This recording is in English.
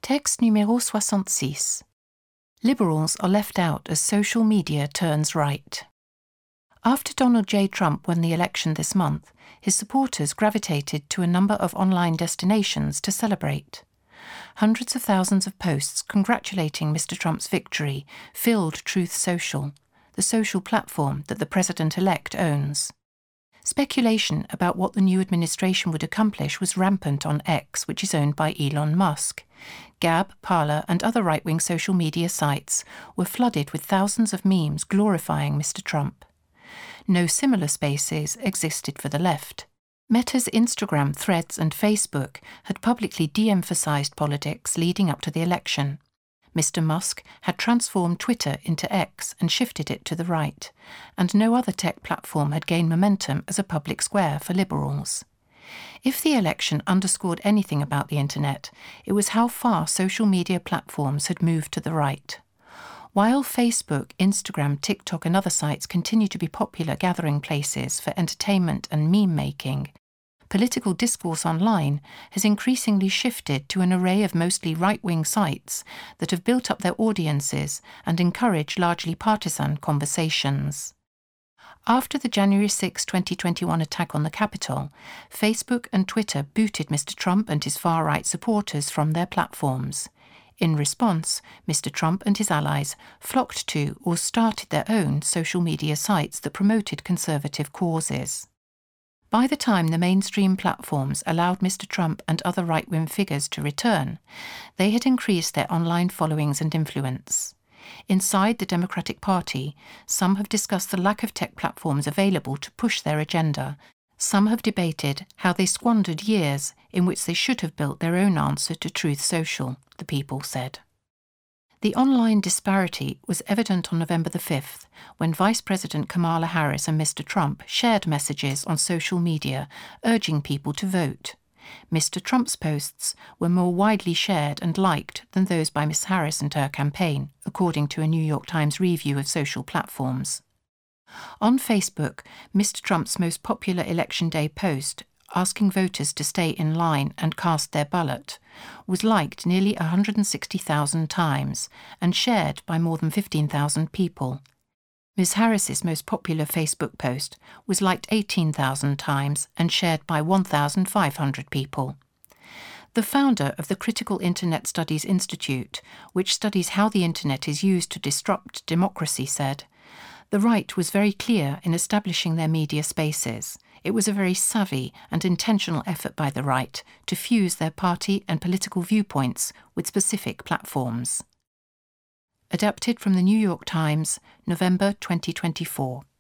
Texte numéro 66. Liberals are left out as social media turns right. After Donald J. Trump won the election this month, his supporters gravitated to a number of online destinations to celebrate. Hundreds of thousands of posts congratulating Mr. Trump's victory filled Truth Social, the social platform that the president-elect owns. Speculation about what the new administration would accomplish was rampant on X, which is owned by Elon Musk. Gab, Parler, and other right-wing social media sites were flooded with thousands of memes glorifying Mr. Trump. No similar spaces existed for the left. Meta's Instagram, Threads, and Facebook had publicly de-emphasized politics leading up to the election. Mr. Musk had transformed Twitter into X and shifted it to the right, and no other tech platform had gained momentum as a public square for liberals. If the election underscored anything about the internet, it was how far social media platforms had moved to the right. While Facebook, Instagram, TikTok and other sites continue to be popular gathering places for entertainment and meme-making, political discourse online has increasingly shifted to an array of mostly right-wing sites that have built up their audiences and encourage largely partisan conversations. After the January 6, 2021 attack on the Capitol, Facebook and Twitter booted Mr. Trump and his far-right supporters from their platforms. In response, Mr. Trump and his allies flocked to or started their own social media sites that promoted conservative causes. By the time the mainstream platforms allowed Mr. Trump and other right-wing figures to return, they had increased their online followings and influence. Inside the Democratic Party, some have discussed the lack of tech platforms available to push their agenda. Some have debated how they squandered years in which they should have built their own answer to Truth Social, the people said. The online disparity was evident on November the 5th, when Vice President Kamala Harris and Mr. Trump shared messages on social media urging people to vote. Mr. Trump's posts were more widely shared and liked than those by Ms. Harris and her campaign, according to a New York Times review of social platforms. On Facebook, Mr. Trump's most popular Election Day post, asking voters to stay in line and cast their ballot, was liked nearly 160,000 times and shared by more than 15,000 people. Ms. Harris's most popular Facebook post was liked 18,000 times and shared by 1,500 people. The founder of the Critical Internet Studies Institute, which studies how the internet is used to disrupt democracy, said, "The right was very clear in establishing their media spaces. It was a very savvy and intentional effort by the right to fuse their party and political viewpoints with specific platforms." Adapted from the New York Times, November 2024.